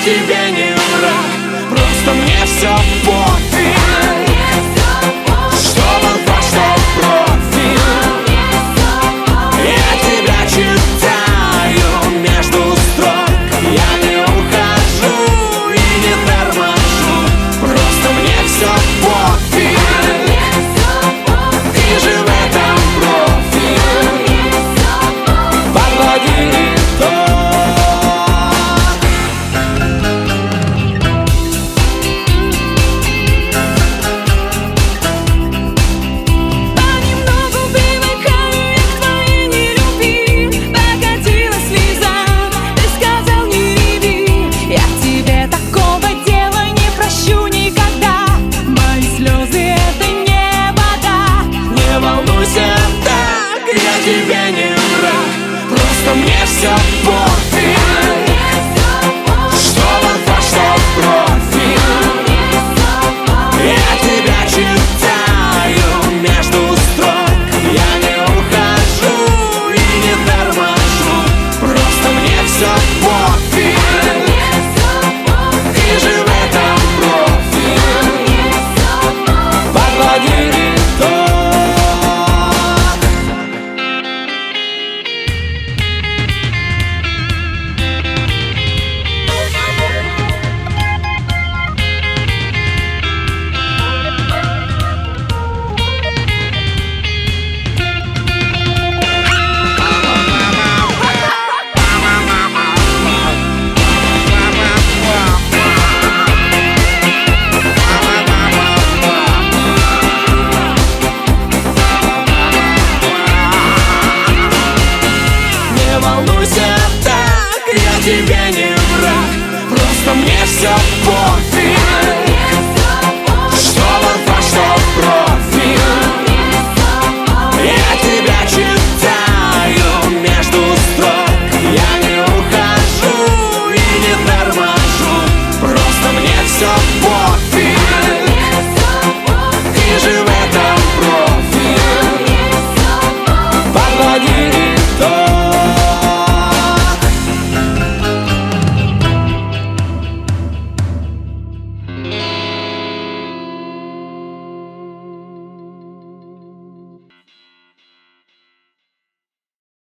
тебе не враг, просто мне все пофиг. Что был факт, что профиль, я тебя читаю между строк. Я не ухожу и не торможу, просто мне все пофиг. Ты же в этом профиль, подводи итог. Тебе не враг, просто мне все пофиг. Что был факт, что профиль, я тебя читаю между строк. Я не ухожу и не торможу, просто мне все пофиг. Ты же в этом профиль, подводи итог. Не волнуйся так, я тебе не враг, просто мне все